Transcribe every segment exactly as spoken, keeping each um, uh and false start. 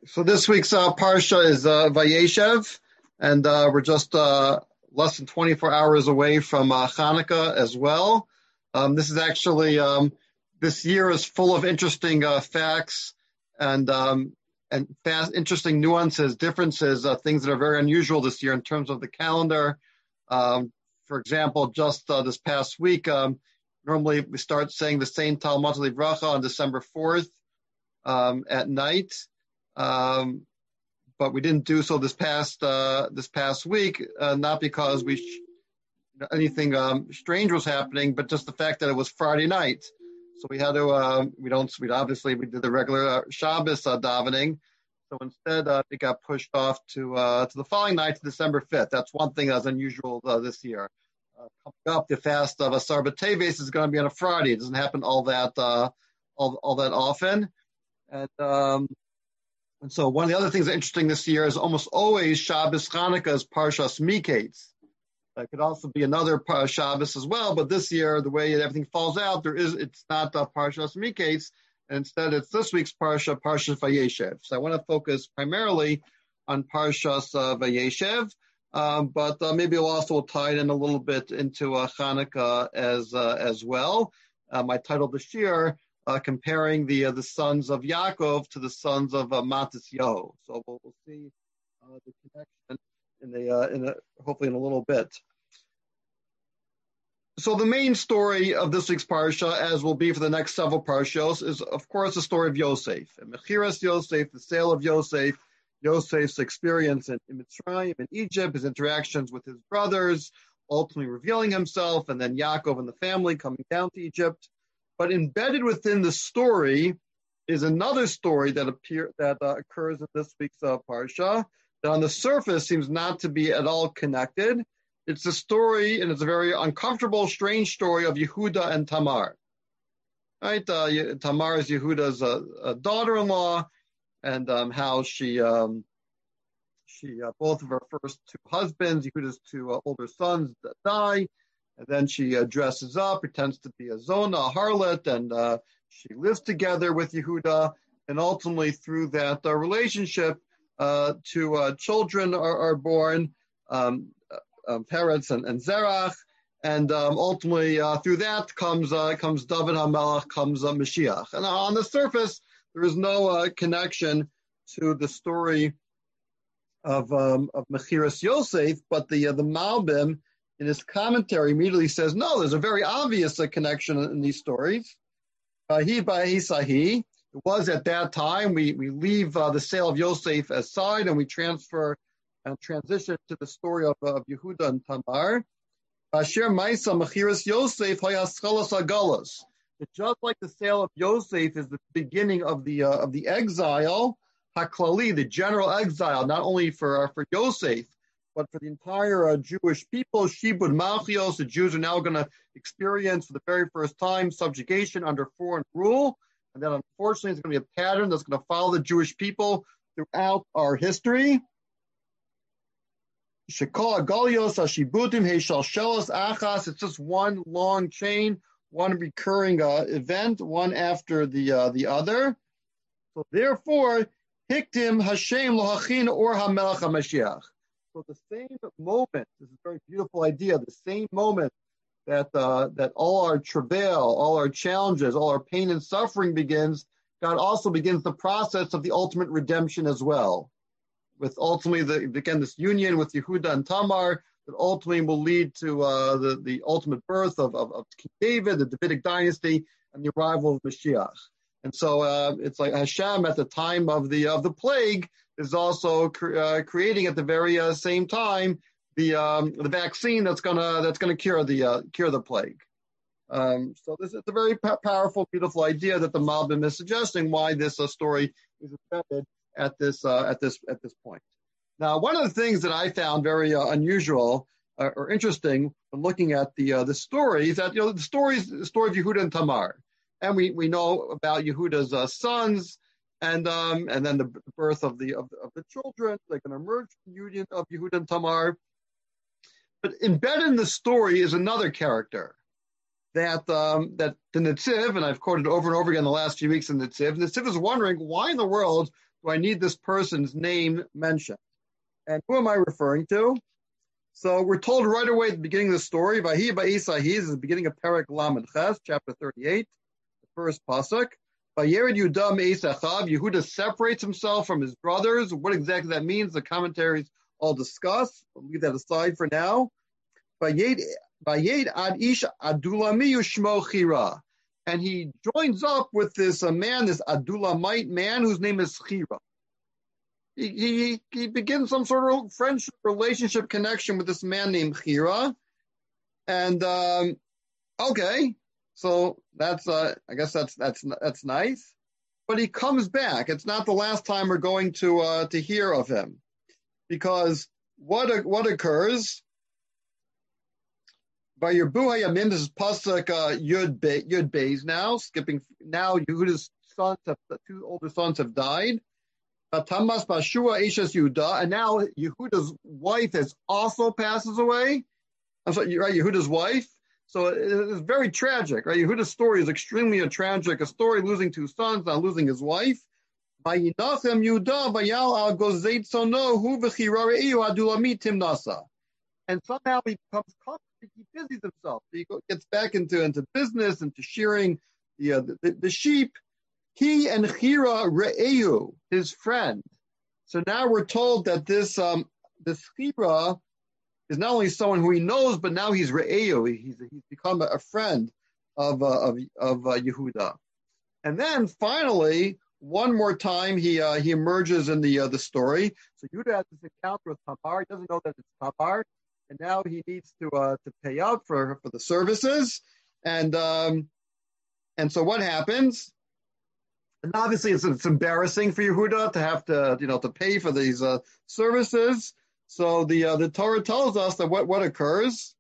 So this week's uh, parsha is uh, Vayeshev, and uh, we're just uh, less than twenty-four hours away from uh, Hanukkah as well. Um, this is actually um, this year is full of interesting uh, facts and um, and fast, interesting nuances, differences, uh, things that are very unusual this year in terms of the calendar. Um, for example, just uh, this past week, um, normally we start saying the same Talmud Livracha on December fourth um, at night. Um, but we didn't do so this past uh, this past week, uh, not because we sh- anything um, strange was happening, but just the fact that it was Friday night. So we had to uh, we don't we obviously we did the regular uh, Shabbos uh, davening. So instead, uh, it got pushed off to uh, to the following night, to December fifth. That's one thing that's unusual uh, this year. Uh, coming up, the fast of Asar B'Teves is going to be on a Friday. It doesn't happen all that uh, all all that often, and. Um, And so one of the other things that's interesting this year is almost always Shabbos Hanukkah is Parshas Miketz. It could also be another par- Shabbos as well, but this year, the way everything falls out, there is it's not uh, Parshas Miketz, and instead it's this week's Parsha, Parshas Vayeshev. So I want to focus primarily on Parshas uh, Vayeshev, um, but uh, maybe we'll also tie it in a little bit into uh, Hanukkah as uh, as well. Um, I titled this year, Uh, comparing the uh, the sons of Yaakov to the sons of uh, Matisyahu. So we'll, we'll see uh, the connection in the uh, in a, hopefully in a little bit. So the main story of this week's parsha, as will be for the next several parshos, is of course the story of Yosef and Mechiras Yosef, the sale of Yosef, Yosef's experience in, in Mitzrayim, in Egypt, his interactions with his brothers, ultimately revealing himself, and then Yaakov and the family coming down to Egypt. But embedded within the story is another story that appear that uh, occurs in this week's uh, parsha that on the surface seems not to be at all connected. It's a story, and it's a very uncomfortable, strange story of Yehuda and Tamar. Right, uh, Tamar is Yehuda's uh, uh, daughter-in-law, and um, how she um, she uh, both of her first two husbands, Yehuda's two uh, older sons, die. And then she uh, dresses up, pretends to be a zona, a harlot, and uh, she lives together with Yehuda. And ultimately, through that uh, relationship, uh, two uh, children are, are born, um, uh, Peretz and, and Zerach. And um, ultimately, uh, through that comes uh, comes David HaMelech, comes uh, Mashiach. And on the surface, there is no uh, connection to the story of um, of Mechiras Yosef, but the uh, the Malbim, in his commentary, immediately says, no, there's a very obvious uh, connection in these stories. He by Isahi, it was at that time, we, we leave uh, the sale of Yosef aside and we transfer and transition to the story of, uh, of Yehuda and Tamar. Asher Maisa Mechiras Yosef Hayaschalas Agalas. Just like the sale of Yosef is the beginning of the uh, of the exile, Haklali, the general exile, not only for uh, for Yosef, but for the entire uh, Jewish people, Shibud Malchios, the Jews are now going to experience for the very first time subjugation under foreign rule. And then unfortunately, it's going to be a pattern that's going to follow the Jewish people throughout our history. Shekol Galios Ashibutim Heishalshelos Achas. It's just one long chain, one recurring uh, event, one after the uh, the other. So therefore, Hiktim Hashem Lohachin Or HaMelech HaMashiach. So the same moment, this is a very beautiful idea, the same moment that uh, that all our travail, all our challenges, all our pain and suffering begins, God also begins the process of the ultimate redemption as well. With ultimately, the, again, this union with Yehuda and Tamar that ultimately will lead to uh, the, the ultimate birth of, of, of King David, the Davidic dynasty, and the arrival of Mashiach. And so uh, it's like Hashem at the time of the of the plague is also cre- uh, creating at the very uh, same time the um, the vaccine that's gonna that's gonna cure the uh, cure the plague. Um, so this is a very p- powerful, beautiful idea that the Malbim is suggesting why this uh, story is embedded at this uh, at this at this point. Now, one of the things that I found very uh, unusual uh, or interesting when looking at the uh, the story is that you know the story is the story of Yehuda and Tamar. And we, we know about Yehuda's uh, sons, and um, and then the birth of the of the, of the children, like an emergent union of Yehuda and Tamar. But embedded in the story is another character that um, that the Netziv, and I've quoted over and over again the last few weeks in the Netziv. The Netziv is wondering why in the world do I need this person's name mentioned? And who am I referring to? So we're told right away at the beginning of the story, Vahi Ba'isahi is the beginning of Perek Lamed Ches, chapter thirty-eight, the first pasuk. Vayered Yehuda Me'isachav, Yehuda separates himself from his brothers. What exactly that means, the commentaries all discuss. I'll leave that aside for now. Vayed ad ish adulami ushmo chira. And he joins up with this uh, man, this Adulamite man, whose name is Chira. He, he, he begins some sort of friendship, relationship connection with this man named Chira. And, um, okay, so that's, uh, I guess that's, that's, that's nice. But he comes back. It's not the last time we're going to, uh, to hear of him. Because what, what occurs? By your Buhayamim, this is Pasuk uh, Yud, Be, Yud Beis now, skipping, now Yehuda's sons, have, the two older sons have died. Tamas Bashua Ishes Yehuda, and now Yehuda's wife has also passes away. I'm sorry, right? Yehuda's wife. So it is very tragic, right? Yehuda's story is extremely a tragic, a story losing two sons, now losing his wife. And somehow he becomes comfortable, he busies himself. He gets back into, into business, into shearing the, uh, the, the sheep. He and Chira Re'ehu, his friend. So now we're told that this um, this Chira is not only someone who he knows, but now he's Re'ehu. He's he's become a friend of uh, of of uh, Yehuda. And then finally, one more time, he uh, he emerges in the uh, the story. So Yehuda has this encounter with Tamar. He doesn't know that it's Tamar, and now he needs to uh, to pay up for for the services. And um, and so what happens? And obviously, it's, it's embarrassing for Yehuda to have to, you know, to pay for these uh, services. So the uh, the Torah tells us that what, what occurs.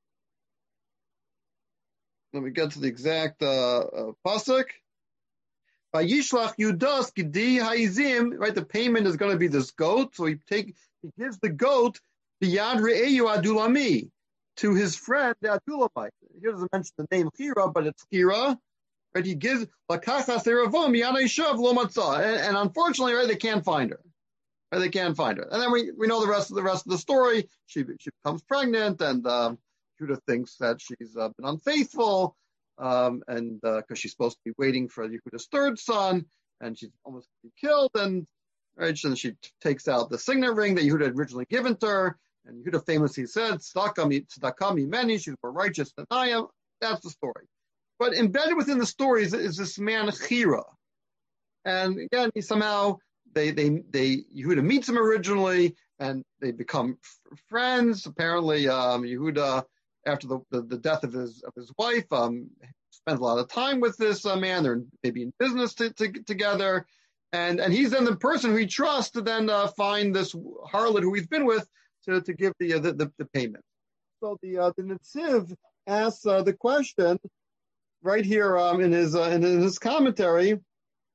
Let me get to the exact uh, uh, pasuk. By Yishlach Yudas Gedi Haizim, right? The payment is going to be this goat. So he take he gives the goat biyad re'eyu adulami to his friend the Adulamite. Here doesn't mention the name Chira, but it's Chira. Right, he gives lakachas eravom yanaishav lo matzah, and unfortunately, right, they can't find her. Right, they can't find her, and then we, we know the rest of the rest of the story. She she becomes pregnant, and um, Judah thinks that she's uh, been unfaithful, um, and because uh, she's supposed to be waiting for Yehuda's third son, and she's almost to be killed, and right, and she t- takes out the signet ring that Yehuda had originally given to her, and Yehuda famously said, "Tzedakah tzedakah mimeni," she's more righteous than I am. That's the story. But embedded within the story is, is this man Chira, and again, he somehow they they they Yehuda meets him originally, and they become f- friends. Apparently, um, Yehuda, after the, the, the death of his of his wife, um, spends a lot of time with this uh, man. They're maybe in business to, to, together, and and he's then the person who he trusts to then uh, find this harlot who he's been with to, to give the, uh, the, the the payment. So the uh, the Netziv asks uh, the question. Right here um, in his uh, in his commentary, okay,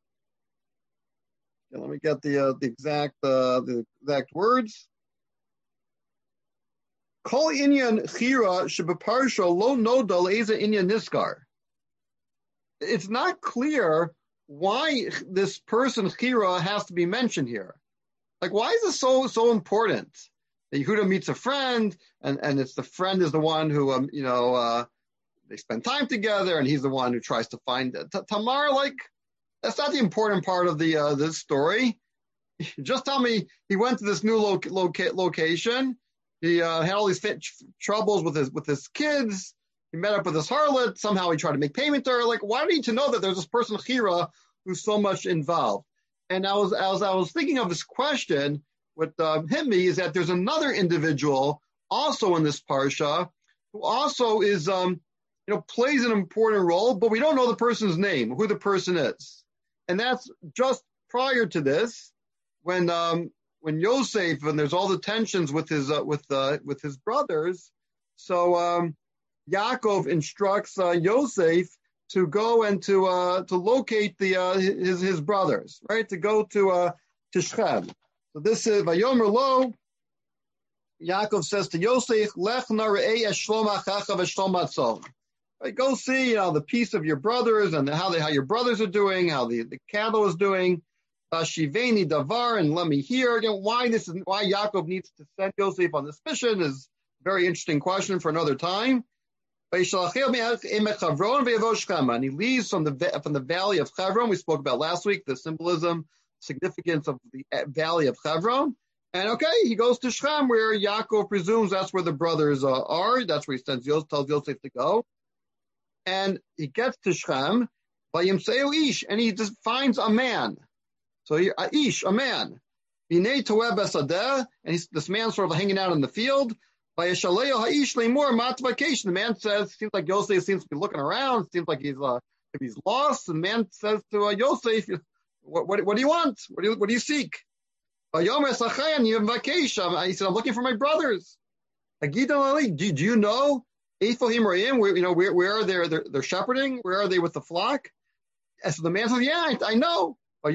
let me get the uh, the exact uh, the exact words. Kol inyan chira shebeparsha lo noda le'eza inyan niskar. It's not clear why this person Chira has to be mentioned here. Like, why is this so so important? That Yehuda meets a friend, and, and it's the friend is the one who um you know. Uh, They spend time together, and he's the one who tries to find it. T- Tamar, like, that's not the important part of the uh, this story. Just tell me he went to this new lo- loca- location. He uh, had all these fit- troubles with his with his kids. He met up with this harlot. Somehow he tried to make payment to her. Like, why do you need to know that there's this person Chira who's so much involved? And I was as I was thinking of this question, what uh, hit me is that there's another individual also in this parsha who also is um. you know, plays an important role, but we don't know the person's name, who the person is. And that's just prior to this, when um, when Yosef, and there's all the tensions with his uh, with uh, with his brothers. So um, Yaakov instructs uh, Yosef to go and to uh, to locate the uh, his his brothers, right? To go to uh, to Shechem. So this is Vayomer Lo. Yaakov says to Yosef, Lech narei es shlom achacha v'shlom atzon. Right, go see, you know, the peace of your brothers and how they, how your brothers are doing, how the, the cattle is doing. Shiveni davar, and let me hear again why this is why Yaakov needs to send Yosef on this mission is a very interesting question for another time. And he leaves from the from the valley of Hebron. We spoke about last week the symbolism, significance of the valley of Hebron. And okay, he goes to Shechem, where Yaakov presumes that's where the brothers uh, are. That's where he sends Yosef, tells Yosef to go. And he gets to Shechem, and he just finds a man. So he, a ish, a man. And he's, this man's sort of hanging out in the field. The man says, seems like Yosef seems to be looking around. Seems like he's uh, if he's lost. The man says to uh, Yosef, what, what, what do you want? What do you, what do you seek? He said, I'm looking for my brothers. Do, do you know? Where, you know, where, where are they? They're, they're shepherding? Where are they with the flock? And so the man says, yeah, I, I know.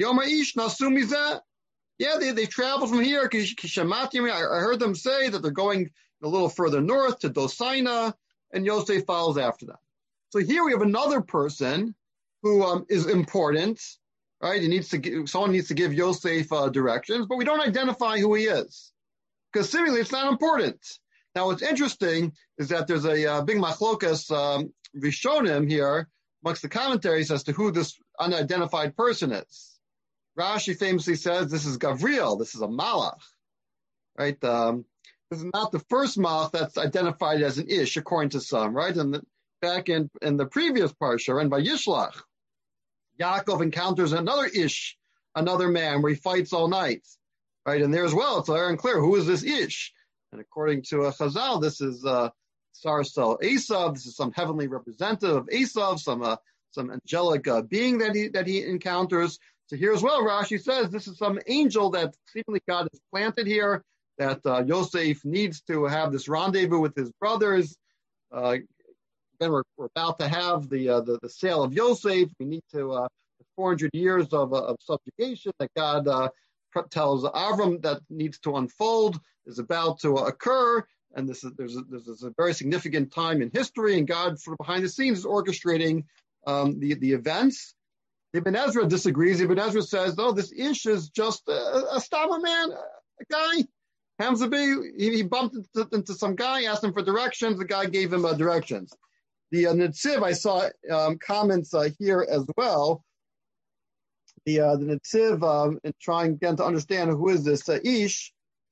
Yeah, they, they traveled from here. I heard them say that they're going a little further north to Dosaina, and Yosef follows after them. So here we have another person who um, is important, right? He needs to give, someone needs to give Yosef uh, directions, but we don't identify who he is because seemingly it's not important. Now, what's interesting is that there's a uh, big machlokas um, Rishonim here amongst the commentaries as to who this unidentified person is. Rashi famously says this is Gavriel, this is a malach, right? Um, this is not the first malach that's identified as an ish, according to some, right? And the, back in, in the previous parsha, and by Yishlach, Yaakov encounters another ish, another man, where he fights all night, right? And there as well, it's unclear who is this ish. And according to uh, Chazal, this is uh, Sarsel Esav. This is some heavenly representative of Esav, some uh, some angelic uh, being that he that he encounters. So here as well, Rashi says this is some angel that seemingly God has planted here, that uh, Yosef needs to have this rendezvous with his brothers. Uh, then we're, we're about to have the, uh, the the sale of Yosef. We need to, uh, four hundred years of, uh, of subjugation that God uh, tells Avram that needs to unfold is about to uh, occur. And this is, there's, a, there's a very significant time in history, and God sort of behind the scenes is orchestrating um, the, the events. Ibn Ezra disagrees. Ibn Ezra says, "No, this ish is just a, a stama man, a guy. Hamzabi, he, he bumped into, into some guy, asked him for directions. The guy gave him uh, directions." The uh, Netziv, I saw um, comments uh, here as well. The uh, the Netziv, um, in trying again to understand who is this uh, ish.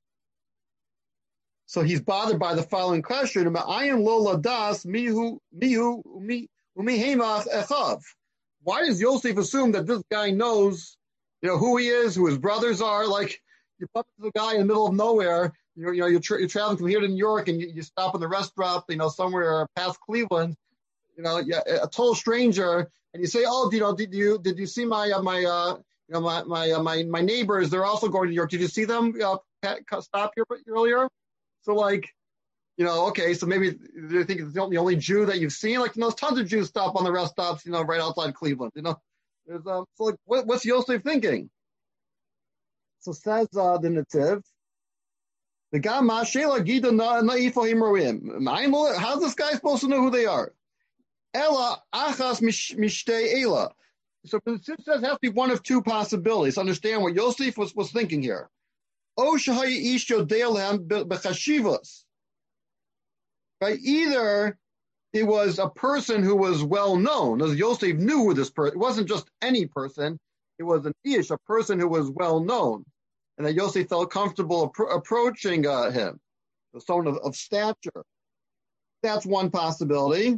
So he's bothered by the following question: "Ayin lo ladas mihu mihu umi umihemach echav." Why does Yosef assume that this guy knows, you know, who he is, who his brothers are? Like, you bump into the guy in the middle of nowhere, you're, you know, you're, tra- you're traveling from here to New York, and you, you stop in the restaurant, you know, somewhere past Cleveland, you know, yeah, a total stranger, and you say, "Oh, you know, did you did you see my uh, my uh, you know my my uh, my my neighbors? They're also going to New York. Did you see them uh, stop here earlier?" So like, you know, okay, so maybe they think it's the only Jew that you've seen. Like, you know, there's tons of Jews stop on the rest stops, you know, right outside Cleveland. You know, there's um, so like, what, what's Yosef thinking? So says uh, the Netziv, the guy Mashela Gida Naifo Himroim. How's this guy supposed to know who they are? Ella Achas Mishtei Ela. So the Netziv says it has to be one of two possibilities. Understand what Yosef was, was thinking here. O Shahai Ish Yodelam Bechashivos. Right? Either it was a person who was well known, as Yosef knew who this person. It wasn't just any person; it was an ish, a person who was well known, and that Yosef felt comfortable appro- approaching uh, him, someone of, of stature. That's one possibility.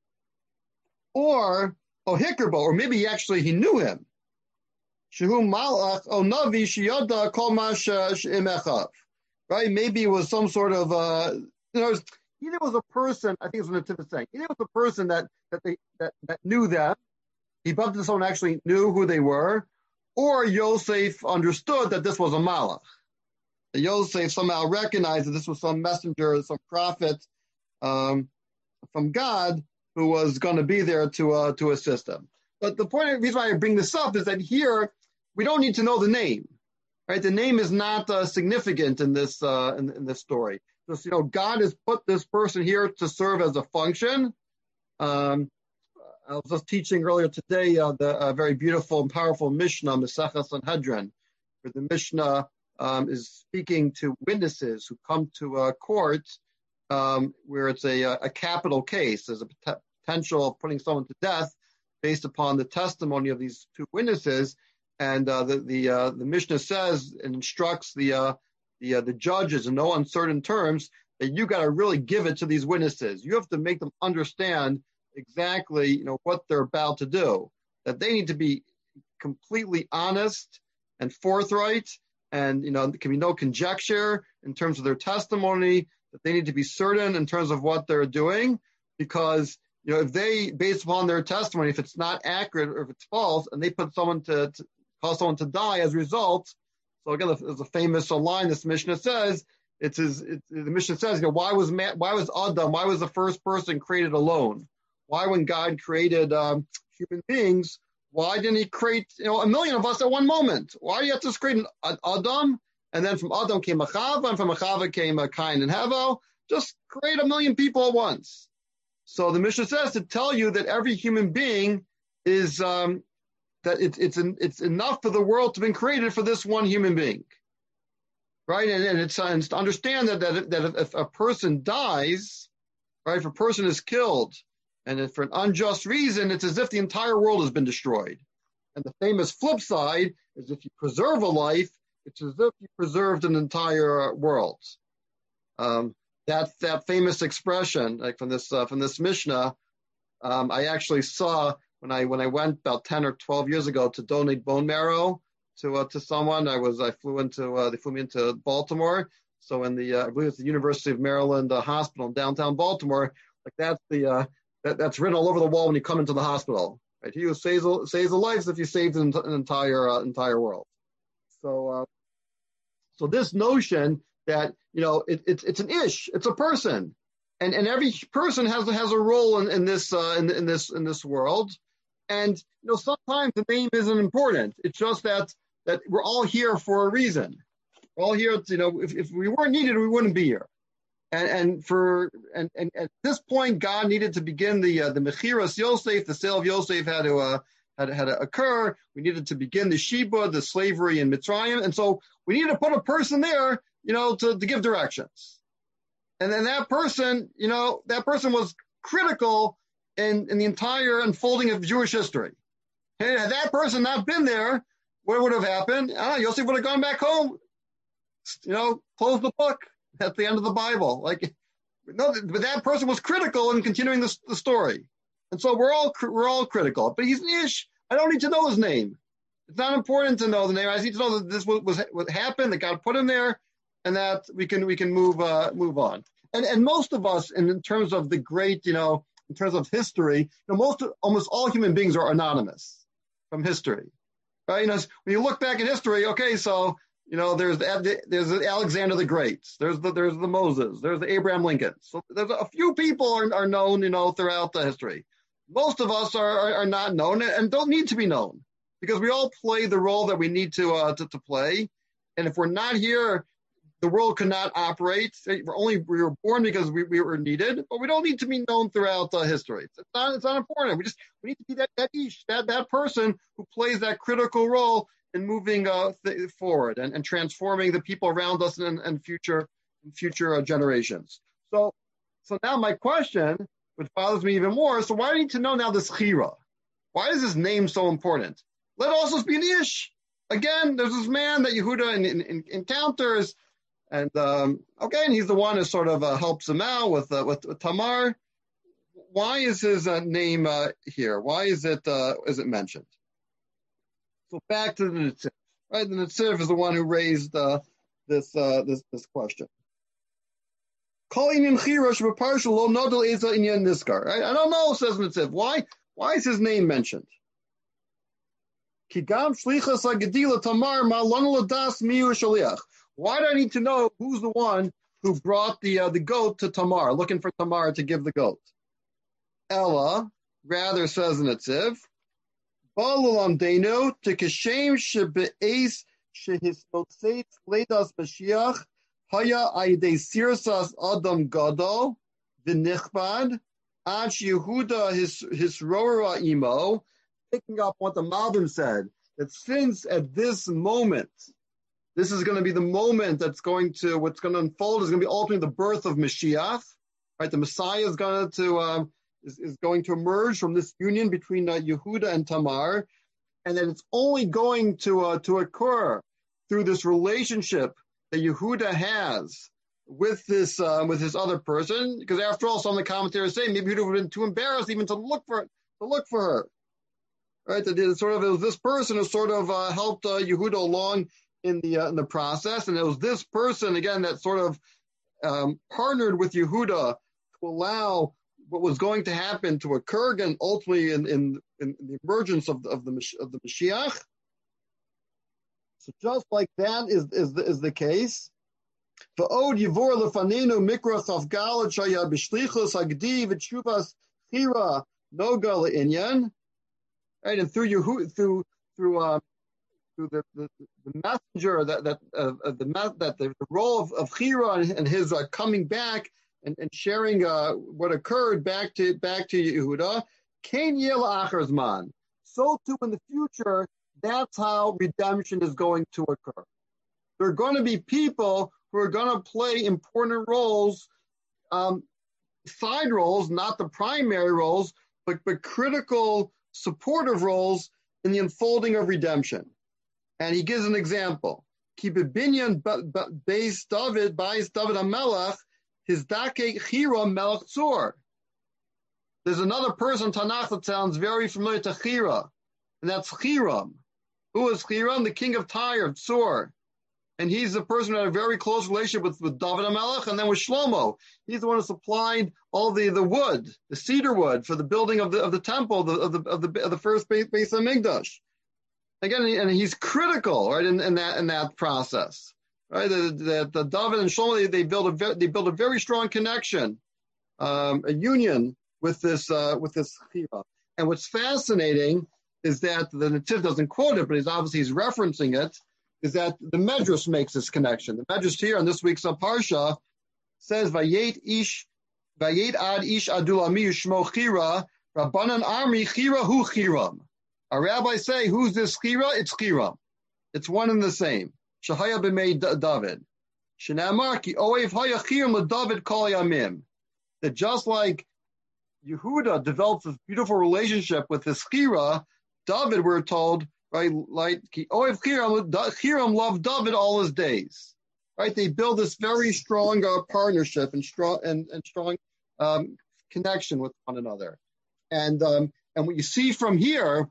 Or oh, Hickerbo, or maybe he actually he knew him. Shehu Malach O Navi Shiyada Kol Mash Imechav. Right? Maybe it was some sort of uh, you know. Either it was a person, I think it's what the tip is saying, either it was a person that that they that, that knew them, he bumped into someone who actually knew who they were, or Yosef understood that this was a malach. That Yosef somehow recognized that this was some messenger, some prophet um, from God who was going to be there to uh, to assist them. But the point, the reason why I bring this up is that here we don't need to know the name, right? The name is not uh, significant in this uh, in, in this story. Just, you know, God has put this person here to serve as a function. Um, I was just teaching earlier today uh, the uh, very beautiful and powerful Mishnah, Masechah Sanhedrin, where the Mishnah um, is speaking to witnesses who come to a court um, where it's a, a capital case. There's a pot- potential of putting someone to death based upon the testimony of these two witnesses. And uh, the the, uh, the Mishnah says and instructs the uh, the uh, the judges in no uncertain terms that you got to really give it to these witnesses. You have to make them understand exactly, you know, what they're about to do. That they need to be completely honest and forthright, and you know, there can be no conjecture in terms of their testimony. That they need to be certain in terms of what they're doing, because you know, if they, based upon their testimony, if it's not accurate or if it's false, and they put someone to, to cause someone to die as a result. So again, there's a famous line this Mishnah says. It's, his, it's the Mishnah says, you know, why was man, why was Adam, why was the first person created alone? Why, when God created um, human beings, why didn't He create, you know, a million of us at one moment? Why do you have to create an Adam, and then from Adam came a Chava, and from a Chava came a Cain and Hevel? Just create a million people at once. So the Mishnah says to tell you that every human being is um, that it, it's an, it's enough for the world to be created for this one human being, right? And, and it's, uh, it's to understand that that, that if, if a person dies, right, if a person is killed, and if for an unjust reason, it's as if the entire world has been destroyed. And the famous flip side is if you preserve a life, it's as if you preserved an entire world. Um, That that famous expression, like from this uh, from this Mishnah, um, I actually saw when I when I went about ten or twelve years ago to donate bone marrow to uh, to someone. I was I flew into uh, they flew me into Baltimore. So in the uh, I believe it's the University of Maryland uh, Hospital in downtown Baltimore. Like that's the uh, that, that's written all over the wall when you come into the hospital. Right, he who saves saves a life if you saved an, an entire uh, entire world. So uh, so this notion that, you know, it, it, it's an ish, it's a person, and and every person has has a role in, in this uh, in, in this in this world, and you know, sometimes the name isn't important. It's just that that we're all here for a reason. We're all here, to, you know, if, if we weren't needed, we wouldn't be here. And and for and, and at this point, God needed to begin the uh, the Mechiras Yosef, the sale of Yosef had to uh, had had to occur. We needed to begin the Sheba, the slavery in Mitzrayim, and so we needed to put a person there, you know, to, to give directions. And then that person, you know, that person was critical in, in the entire unfolding of Jewish history. And had that person not been there, what would have happened? Ah, Yosef would have gone back home, you know, close the book at the end of the Bible. Like, no, but that person was critical in continuing the, the story. And so we're all, we're all critical, but he's an ish. I don't need to know his name. It's not important to know the name. I just need to know that this was, was what happened, that God put him there, and that we can we can move uh, move on. And and most of us, in, in terms of the great, you know, in terms of history, you know, most almost all human beings are anonymous from history, right? You know, when you look back at history, okay, so you know, there's the, there's the Alexander the Great, there's the there's the Moses, there's the Abraham Lincoln. So there's a few people are, are known, you know, throughout the history. Most of us are, are are not known and don't need to be known, because we all play the role that we need to uh, to, to play. And if we're not here, the world could not operate. We're only we were born because we, we were needed, but we don't need to be known throughout uh, history. It's not it's not important. We just we need to be that that ish, that that person who plays that critical role in moving uh, th- forward and, and transforming the people around us and, and future and future uh, generations. So so now my question, which bothers me even more, so why do you need to know now this Chira? Why is this name so important? Let it also be an ish. Again, there's this man that Yehuda in, in, in, encounters. And um, okay, and he's the one who sort of uh, helps him out with, uh, with with Tamar. Why is his uh, name uh, here? Why is it uh, is it mentioned? So back to the Netziv. Right, the Netziv is the one who raised uh, this uh, this this question. Right? I don't know, says Netziv. Why why is his name mentioned? Why do I need to know who's the one who brought the uh, the goat to Tamar, looking for Tamar to give the goat? Ella, rather, says in Netziv, Balulam Denu to Kashem Shebeis Shehisnotzeit Ledas Mashiach Haya Aide Sirsas Adam Gadol V'Nichbad Ach Yehuda his his Rora imo, picking up what the Malbim said, that since at this moment, this is going to be the moment that's going to, what's going to unfold is going to be ultimately the birth of Mashiach, right? The Messiah is going to, um, is, is going to emerge from this union between uh, Yehuda and Tamar, and that it's only going to, uh, to occur through this relationship that Yehuda has with this, uh, with this other person, because after all, some of the commentators say maybe Yehuda would have been too embarrassed even to look for, to look for her, right? That it sort of, it was this person who sort of uh, helped uh, Yehuda along in the uh, in the process, and it was this person again that sort of um, partnered with Yehuda to allow what was going to happen to occur again, ultimately in, in, in the emergence of the, of the of the Mashiach. So just like that is is the, is the case. V'od yivor lefanenu mikra chavgal shaya b'shlichus hagdi v'tshuvas chira noga le'inyan. Right, and through Yehuda, through through uh, through the, the, the messenger that that uh, the that the, the role of, of Chira and, and his uh, coming back and, and sharing uh, what occurred back to back to Yehuda, Kain Yel Acherzman. So too in the future, that's how redemption is going to occur. There are going to be people who are going to play important roles, um, side roles, not the primary roles, but but critical supportive roles in the unfolding of redemption. And he gives an example. Keep a binyan based David, bais David HaMelech, his dake Chira Melech Tzur. There's another person in Tanakh that sounds very familiar to Chira, and that's Chiram. Who is Chiram? The king of Tyre, Tzur. And he's the person who had a very close relationship with, with David HaMelech, and then with Shlomo. He's the one who supplied all the, the wood, the cedar wood, for the building of the of the temple, the, of the of the of the first Beis Hamikdash. Again, and he's critical, right, in, in that in that process, right? That the, the David and Shlomo they, they build a they build a very strong connection, um, a union with this uh, with this Chira. And what's fascinating is that the Netziv doesn't quote it, but he's obviously he's referencing it. Is that the Medrash makes this connection? The Medrash here on this week's Parsha says Vayet Ish Vayet Ad Ish Adulami Shmo Chira Rabbanan Armi Chira Hu Chiram. Our rabbis say, who's this Chira? It's Chiram. It's one and the same. Shahaya b'mei David. Shenamar ki oev haya Chiram David kol yamim. That just like Yehuda develops this beautiful relationship with this Chira, David, we're told, right, like ki oev Chiram, Chiram loved David all his days. Right? They build this very strong uh, partnership and strong and, and strong um, connection with one another. And um, and what you see from here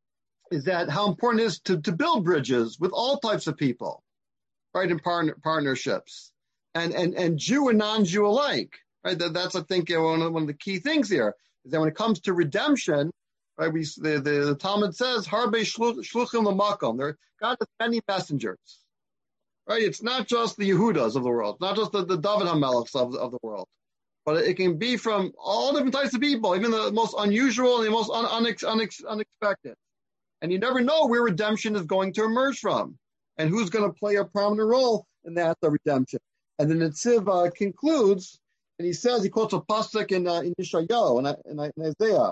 is that how important it is to, to build bridges with all types of people, right, in partner, partnerships, and, and, and Jew and non-Jew alike, right? That, that's, I think, one of, one of the key things here, is that when it comes to redemption, right, we, the, the, the Talmud says, Harbe shluchim l'makom, there, God has many messengers, right? It's not just the Yehudas of the world, not just the, the David HaMelechs of, of the world, but it can be from all different types of people, even the most unusual and the most un, unex, unex, unexpected. And you never know where redemption is going to emerge from and who's going to play a prominent role in that the redemption. And then Netziv uh, concludes, and he says, he quotes a pasuk in, uh, in Yeshayahu and in, in, in Isaiah.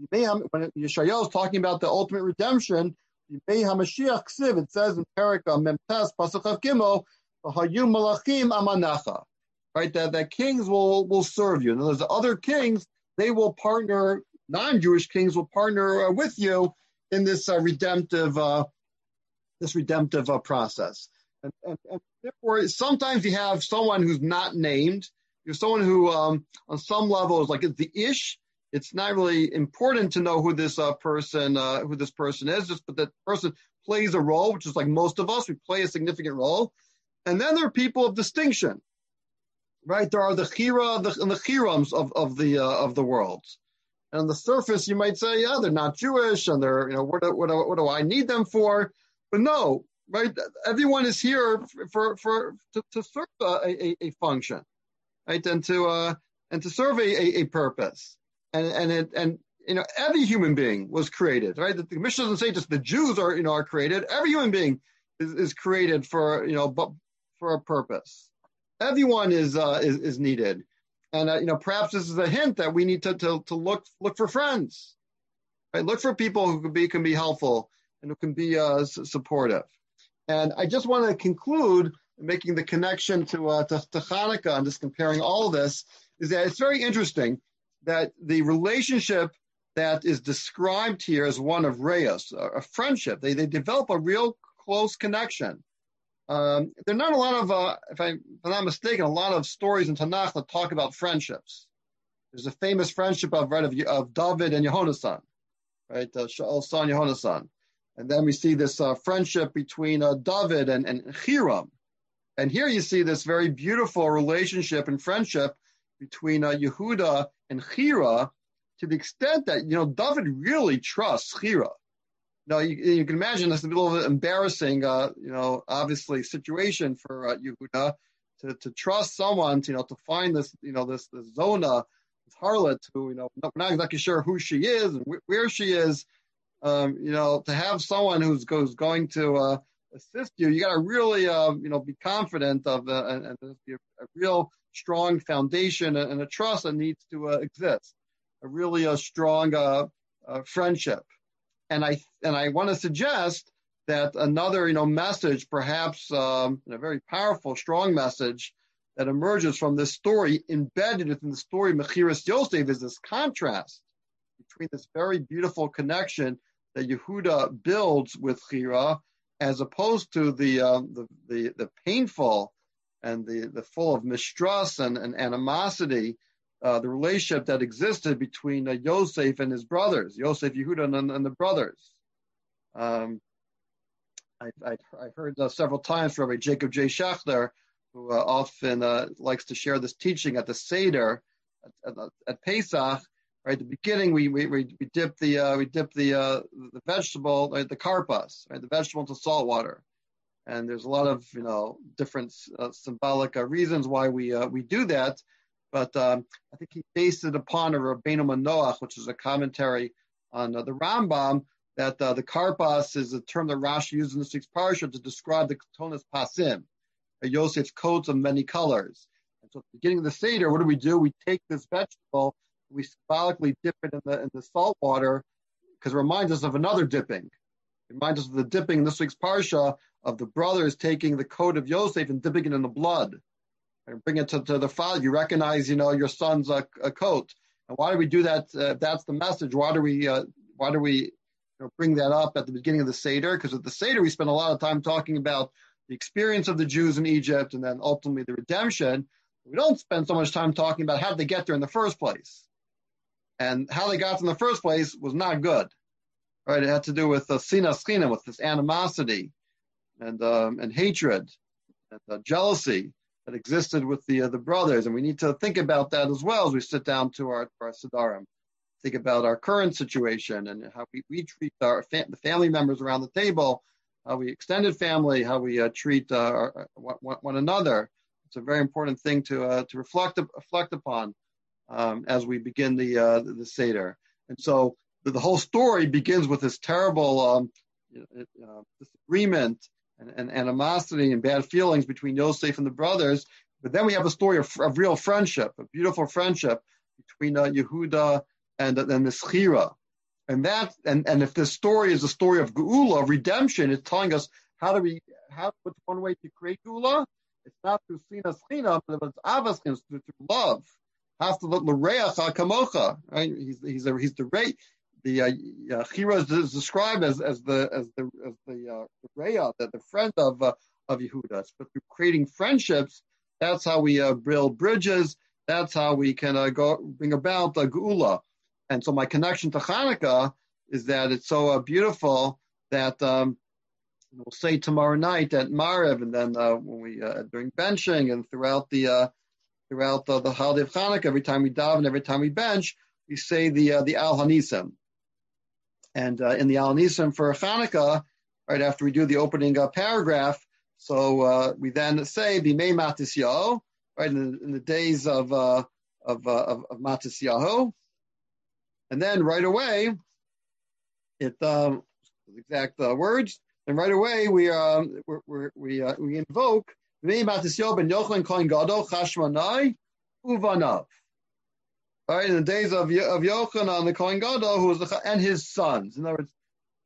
When Yeshayahu is talking about the ultimate redemption, it says in Perek Memtes, pasuk Chav Gimel, Hayu Malachim Amanacha. Right, that, that kings will, will serve you. And there's other kings, they will partner, non-Jewish kings will partner uh, with you in this uh, redemptive, uh, this redemptive uh, process. And, and, and therefore, sometimes you have someone who's not named. You're someone who, um, on some level, is like the ish. It's not really important to know who this uh, person, uh, who this person is, just but that person plays a role, which is like most of us. We play a significant role. And then there are people of distinction, right? There are the chira the, and the chirams of of the uh, of the world. And on the surface, you might say, yeah, they're not Jewish, and they're, you know, what do, what do, what do I need them for? But no, right? Everyone is here for for to, to serve a, a, a function, right? And to uh, and to serve a, a, a purpose. And and it, and you know, every human being was created, right? The, the Mishnah doesn't say just the Jews are you know are created. Every human being is, is created for you know but for a purpose. Everyone is uh, is is needed. And, uh, you know, perhaps this is a hint that we need to, to, to look, look for friends, right? Look for people who can be, can be helpful and who can be uh, supportive. And I just want to conclude making the connection to, uh, to, to Hanukkah and just comparing all of this is that it's very interesting that the relationship that is described here as one of reus, a, a friendship, they, they develop a real close connection. Um, there are not a lot of, uh, if, I, if I'm not mistaken, a lot of stories in Tanakh that talk about friendships. There's a famous friendship of, right, of, of David and Yehonasan, right? Uh, Shaul's son, Yehonasan. And then we see this uh, friendship between uh, David and, and Hiram. And here you see this very beautiful relationship and friendship between uh, Yehuda and Hira, to the extent that, you know, David really trusts Hira. Now, you, you can imagine this is a little embarrassing, uh, you know, obviously situation for uh, Yehuda to, to trust someone, to, you know, to find this, you know, this, this Zona, this harlot who, you know, we're not exactly sure who she is and wh- where she is. Um, you know, to have someone who's goes going to uh, assist you, you got to really, uh, you know, be confident of uh, and, and be a, a real strong foundation and, and a trust that needs to uh, exist. A really a strong uh, uh, friendship, and I and I want to suggest that another, you know, message, perhaps um, a very powerful, strong message that emerges from this story, embedded within the story of Mechiras Yosef, is this contrast between this very beautiful connection that Yehuda builds with Hira, as opposed to the uh, the, the the painful and the, the full of mistrust and, and animosity, uh, the relationship that existed between uh, Yosef and his brothers, Yosef, Yehuda, and, and the brothers. Um, I, I, I heard uh, several times from Rabbi Jacob J. Schechter, who uh, often uh, likes to share this teaching at the Seder at, at, at Pesach. Right at the beginning, we we we dip the uh, we dip the uh, the vegetable, right, the karpas, right, the vegetable into salt water, and there's a lot of, you know, different uh, symbolic uh, reasons why we uh, we do that, but um, I think he based it upon a Rabbeinu Manoach, which is a commentary on uh, the Rambam, that uh, the karpas is a term that Rashi uses in the sixth parsha to describe the Ketonas Pasim, Yosef's coats of many colors. And so at the beginning of the Seder, what do we do? We take this vegetable, we symbolically dip it in the in the salt water, because it reminds us of another dipping. It reminds us of the dipping in this week's parsha of the brothers taking the coat of Yosef and dipping it in the blood and bring it to, to the father. You recognize, you know, your son's uh, a coat. And why do we do that? Uh, if that's the message, why do we uh, why do we you know, bring that up at the beginning of the Seder? Because at the Seder we spend a lot of time talking about the experience of the Jews in Egypt and then ultimately the redemption. We don't spend so much time talking about how did they get there in the first place. And how they got there in the first place was not good, right? It had to do with uh, sinas chinam, with this animosity and um, and hatred and uh, jealousy that existed with the uh, the brothers. And we need to think about that as well as we sit down to our, our Siddharim. Think about our current situation and how we, we treat our fa- the family members around the table, how we extended family, how we uh, treat uh, our, one, one another. It's a very important thing to uh, to reflect reflect upon um, as we begin the uh, the Seder. And so the, the whole story begins with this terrible um, uh, disagreement and, and animosity and bad feelings between Yosef and the brothers. But then we have a story of, of real friendship, a beautiful friendship between uh, Yehuda and and this Hira. And that and, and if this story is a story of Geula, of redemption, it's telling us how do we how what's one way to create Geula? It's not through sinas chinam, but it's avas chinam, through love. Have to let l'reach kamocha. Right? He's he's a, he's the rei. The uh, Hira is described as as the as the as the uh, the reya, the, the friend of uh, of Yehuda. But through creating friendships, that's how we uh, build bridges. That's how we can uh, go bring about uh, Geula. And so my connection to Hanukkah is that it's so uh, beautiful that um, we'll say tomorrow night at Maariv, and then uh, when we uh, during benching and throughout the uh, throughout the, the holiday of Hanukkah, every time we daven, every time we bench, we say the uh, the Al Hanisim. And uh, in the Al Hanisim for Hanukkah, right after we do the opening uh, paragraph, so uh, we then say Bimei Matisyahu, right in the, in the days of uh, of, uh, of of Matisyahu. And then right away, it um, exact uh, words. And right away we um we we uh, we invoke V'nei Matisyahu ben Yochanan Kohen Gadol Chashmonai uvanav. All right, in the days of of Yochanan the Kohen Gadol, who was the, and his sons. In other words,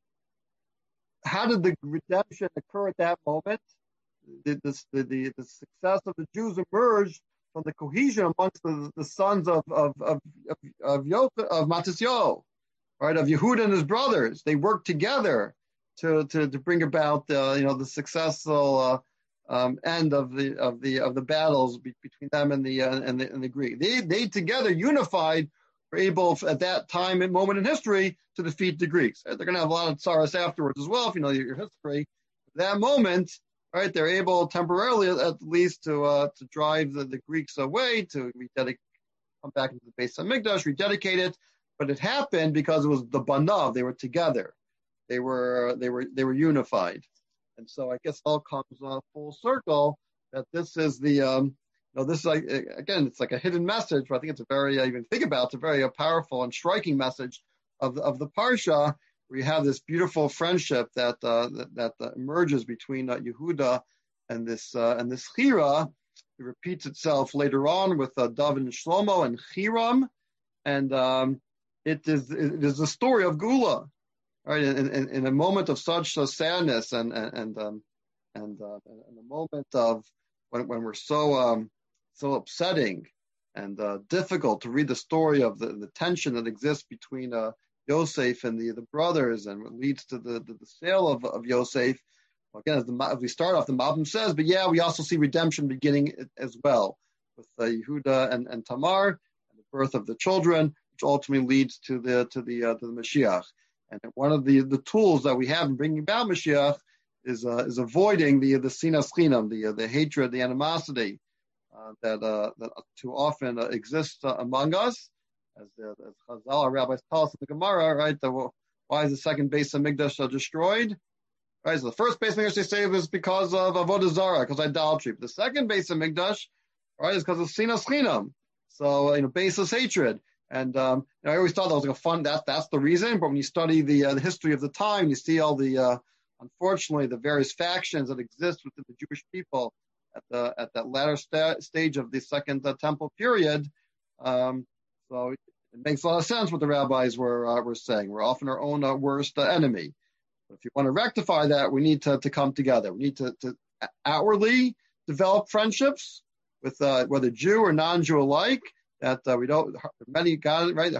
how did the redemption occur at that moment? The, the, the, the success of the Jews emerged from the cohesion amongst the, the sons of of of of of, Yoch, of Matisyahu, right, of Yehuda and his brothers. They worked together to to, to bring about uh, you know the successful uh, um, end of the of the of the battles be, between them and the uh, and the and the Greek. They they together unified were able at that time and moment in history to defeat the Greeks. They're going to have a lot of tsaras afterwards as well if you know your, your history. At that moment, right, they're able temporarily at least to uh, to drive the, the Greeks away, to rededicate, come back into the Beis Hamikdash, rededicate it. But it happened because it was the Banav. They were together. They were they were they were unified. And so I guess all comes uh, full circle that this is the um, you know this is like again it's like a hidden message, but I think it's a very uh, even think about it's a very uh, powerful and striking message of the, of the parsha, where you have this beautiful friendship that uh, that, that uh, emerges between uh, Yehuda and this uh, and this Chira. It repeats itself later on with uh, David and Shlomo and Hiram, and um, it is it is the story of Gula, right? In, in, in a moment of such uh, sadness and and and um, and uh, in a moment of when when we're so um, so upsetting and uh, difficult to read the story of the, the tension that exists between uh, Yosef and the, the brothers, and what leads to the, the, the sale of, of Yosef. Again, as, the, as we start off, the Malbim says, but yeah, we also see redemption beginning as well with uh, Yehuda and, and Tamar and the birth of the children, which ultimately leads to the to the uh, to the Mashiach. And one of the, the tools that we have in bringing about Mashiach is uh, is avoiding the the sinas chinam, the uh, the hatred, the animosity uh, that uh, that too often uh, exists uh, among us. As the as Chazal, our rabbis tell us in the Gemara, right? The, why is the second Beis Hamikdash uh, destroyed? Right, so the first Beis Hamikdash they say was because of avodah zarah, because of idolatry. But the second Beis Hamikdash, right, is because of sinas chinam. So you know, baseless hatred. And um, you know, I always thought that was like a fun. That that's the reason. But when you study the uh, the history of the time, you see all the uh, unfortunately the various factions that exist within the Jewish people at the at that latter sta- stage of the second uh, temple period. Um, so it makes a lot of sense what the rabbis were uh, were saying. We're often our own uh, worst uh, enemy. But if you want to rectify that, we need to, to come together. We need to, to outwardly develop friendships with uh, whether Jew or non-Jew alike. That uh, we don't many God right. There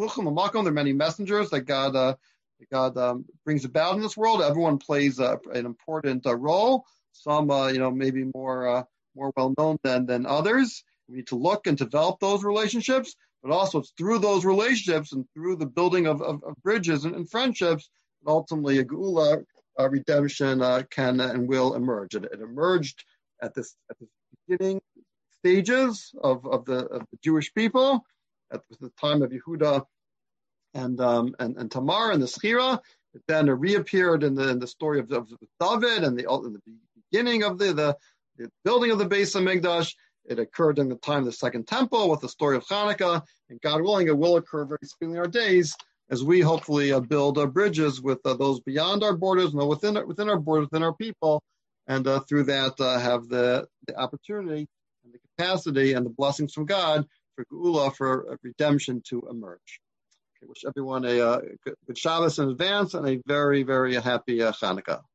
are many messengers that God uh, that God um, brings about in this world. Everyone plays uh, an important uh, role. Some uh, you know maybe more uh, more well known than than others. We need to look and develop those relationships, but also it's through those relationships and through the building of, of, of bridges and, and friendships that ultimately a geula, uh, redemption uh, can and will emerge. It, it emerged at this at the beginning stages of, of the of the Jewish people at the time of Yehuda and um, and, and Tamar and the Schira. It then reappeared in the in the story of, of David and the, in the beginning of the, the the building of the Beis Hamikdash. It occurred in the time of the Second Temple with the story of Hanukkah, and God willing, it will occur very soon in our days as we hopefully uh, build uh, bridges with uh, those beyond our borders, and within within our borders, within our people, and uh, through that uh, have the, the opportunity and the capacity and the blessings from God for Geula, for redemption to emerge. Okay, wish everyone a uh, good, good Shabbos in advance and a very, very happy uh, Hanukkah.